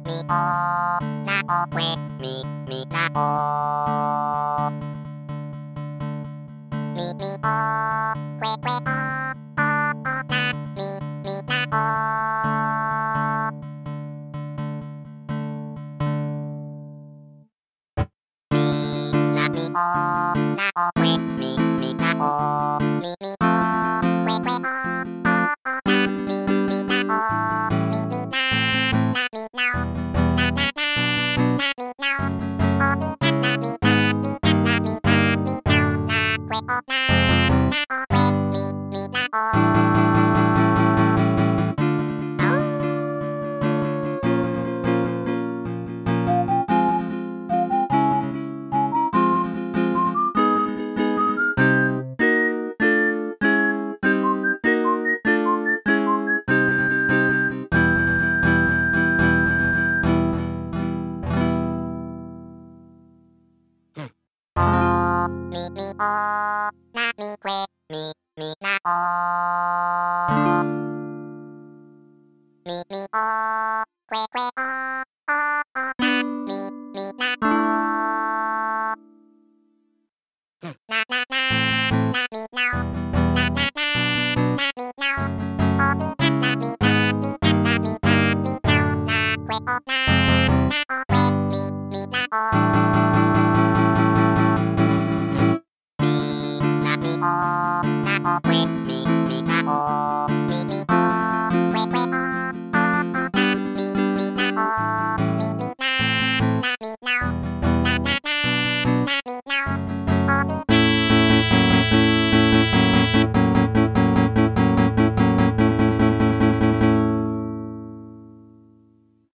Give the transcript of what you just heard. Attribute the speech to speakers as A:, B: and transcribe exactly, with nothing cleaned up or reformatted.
A: みおなおくえみみなおみみおくえくえおおおなみみなおみなみおなおくえみみなおみみおくえくえおおおなみみなおみみななみなおななななみなおおみななみなみななみなみなおなくえおななおくえみみなおおみみおなみくえみみなおみみおくえくえおおおなみみなおななななみな